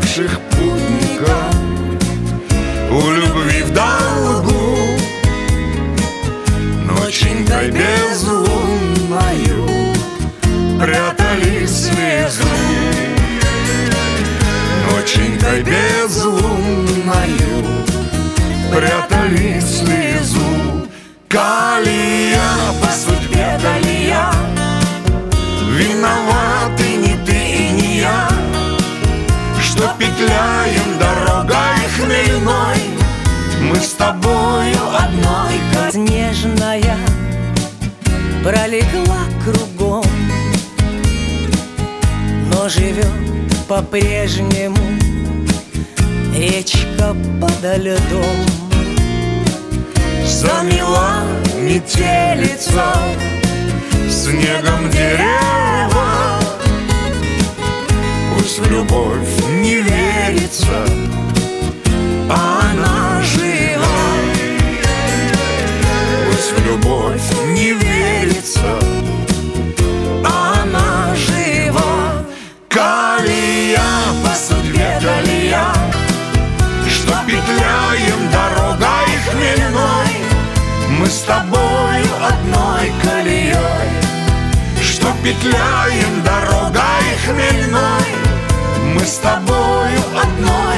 наших путников у любви в долгу. Ноченькой безлунною прятали слезу. Ноченькой безлунною прятали слезу. Калия, по судьбе далия, виноваты не ты и не я, что петляем дорогой хмельной, мы с тобою одной. Снежная пролегла кругом, но живет по-прежнему речка подо льдом. Замела метелица снегом дерева. Пусть в любовь не верится, а она жива. Пусть в любовь не верится, а она жива. Калия, по судьбе далия, что петляем дорогой хмельной, мы с тобою одной колеей. Что петляем дорогой хмельной, мы с тобою одной